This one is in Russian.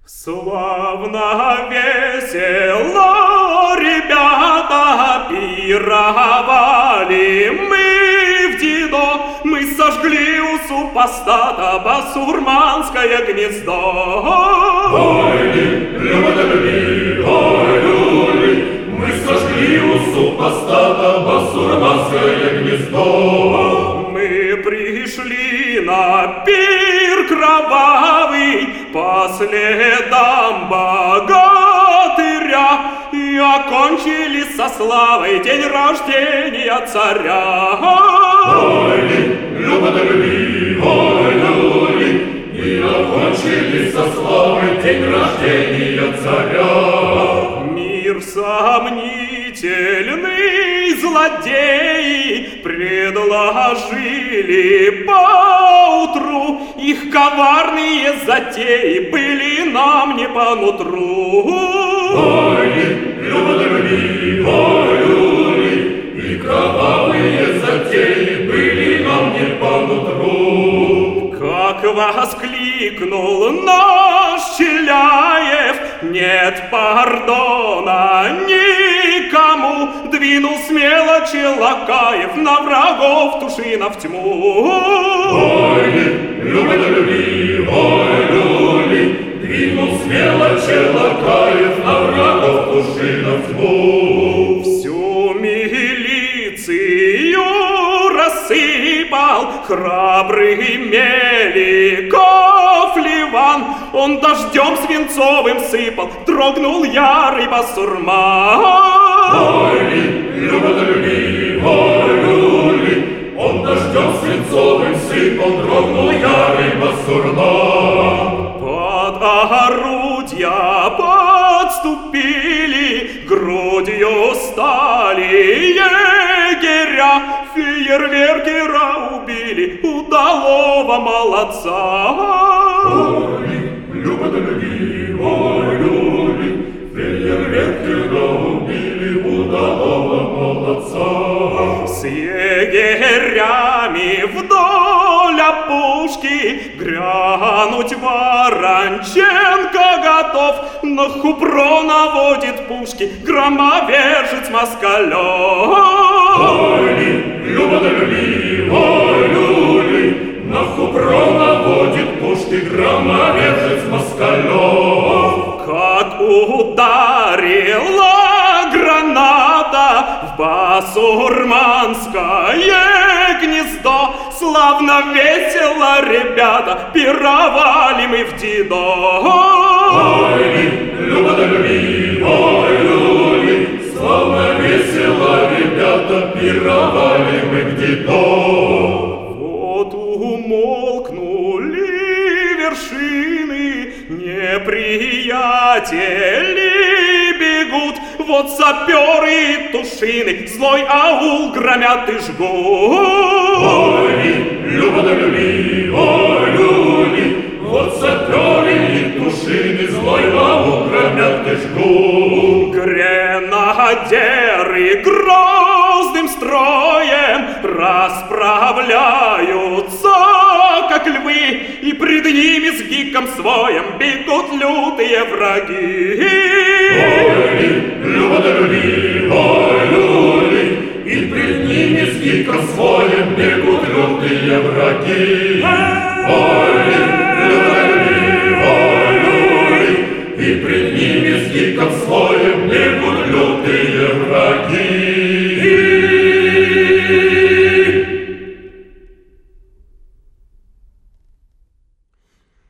Славно, весело, ребята, пировали мы в Дидо. Мы сожгли у супостата басурманское гнездо. Ой, люби, ой, люби, мы сожгли у супостата басурманское гнездо. Мы пришли на пир кровавый по следам богатыря и окончили со славой день рождения царя. Ой, люби, ой, люби, и окончили со славой день рождения царя. Мир сомнительный, злодеи предложили поутру. Их коварные затеи были нам не по нутру. Ой, люби, ой, люби, и кровавые затеи были нам не по нутру. Как воскликнул наш Челяев, нет пардона никому. Двинул смело Челакаев на врагов Тушинов тьму. Ой, люби, ой, люби, двинул смело Челакаев на врагов Тушинов тьму. Всю милицию рассыпал храбрый Меликов Ливан. Он дождем свинцовым сыпал, дрогнул ярый басурман. Ой, люби, ой, люби, он дождем свинцовым сыпал, дрогнул ярый басурман. Под орудия подступили, грудью стали егеря. Фейерверкера убили, удалого молодца. Ой, люби, ой, люби, фейерверкера убили, удалого молодца. С егерями вдоль опушки грянуть Воронченко готов. На Хупро наводит пушки громовержец Москалев. Ой, люби, ой, люби, на Хупро наводит пушки громовержец Москалев. Как ударила граната в басурманское гнездо, славно весело, ребята, пировали мы в Дидо. Ой, люби, ой, люби, славно весело, ребята, пировали мы в Дидо. Вот умолкнули вершины, неприятели бегут. Вот саперы и тушины злой аул громят и жгут. Ой, люби, ой, люби, вот саперы и тушины злой аул громят и жгут. Гренадеры грозным строем расправляются, как львы, и пред ними с гиком своим бегут лютые враги. Ой, люби, ой, люби, и пред ними с гиком своим бегут лютые враги. Ой, люби, ой, люби, и пред ними с гиком своим бегут лютые враги.